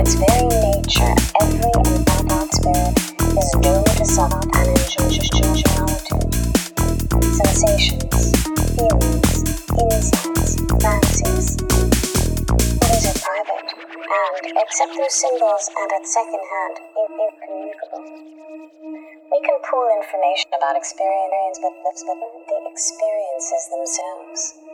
its very nature, every embodied spirit is doomed to suffer an individuality. Sensations, feelings, insights, fancies. These are private, and, except through symbols and at second hand, incommunicable. We can pool information about experience, but the experiences themselves